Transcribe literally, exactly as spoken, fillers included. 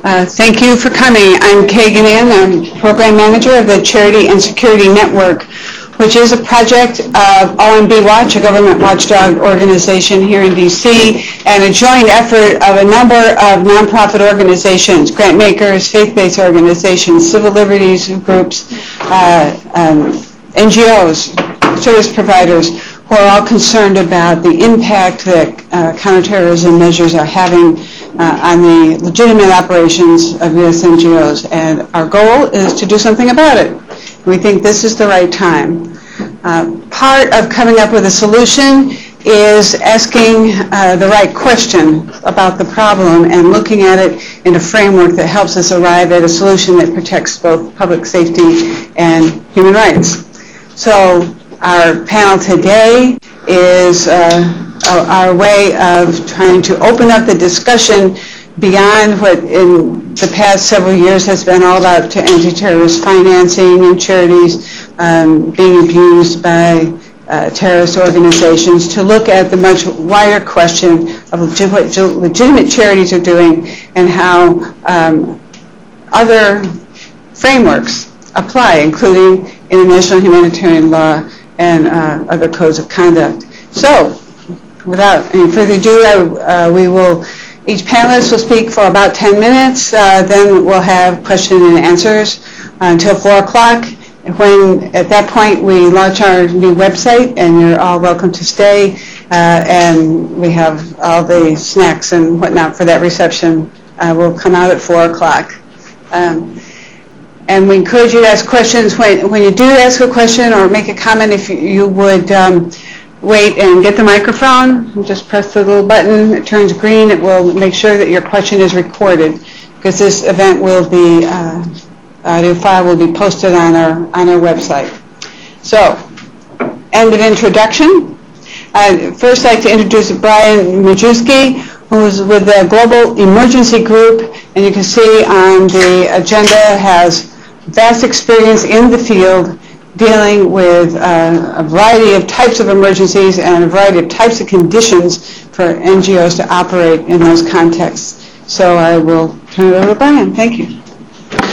Uh, thank you for coming. I'm Kay Gannon. I'm Program Manager of the Charity and Security Network, which is a project of O M B Watch, a government watchdog organization here in D C, and a joint effort of a number of nonprofit organizations, grant makers, faith-based organizations, civil liberties groups, uh, um, N G Os, service providers, who are all concerned about the impact that uh, counterterrorism measures are having uh, on the legitimate operations of U S N G Os. And our goal is to do something about it. We think this is the right time. Uh, part of coming up with a solution is asking uh, the right question about the problem and looking at it in a framework that helps us arrive at a solution that protects both public safety and human rights. So our panel today is uh, our way of trying to open up the discussion beyond what in the past several years has been all about to anti-terrorist financing and charities um, being abused by uh, terrorist organizations, to look at the much wider question of what legitimate charities are doing and how um, other frameworks apply, including international humanitarian law and uh, other codes of conduct. So, without any further ado, I, uh, we will, each panelist will speak for about ten minutes, uh, then we'll have question and answers uh, until four o'clock. When, at that point, we launch our new website, and you're all welcome to stay, uh, and we have all the snacks and whatnot for that reception. Uh, will come out at four o'clock. Um, And we encourage you to ask questions. When, when you do ask a question or make a comment, if you, you would um, wait and get the microphone, just press the little button, it turns green, it will make sure that your question is recorded, because this event will be, uh, audio file will be posted on our, on our website. So, end of introduction. I'd first like to introduce Brian Majewski, who's with the Global Emergency Group, and you can see on the agenda has vast experience in the field dealing with uh, a variety of types of emergencies and a variety of types of conditions for N G Os to operate in those contexts. So I will turn it over to Brian. Thank you.